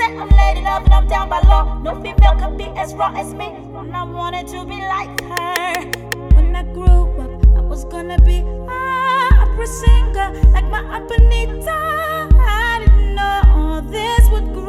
that I'm lady love and I'm down by law. No female could be as raw as me, and I wanted to be like her. When I grew up, I was gonna be a opera singer like my Aunt Benita. I didn't know this would grow.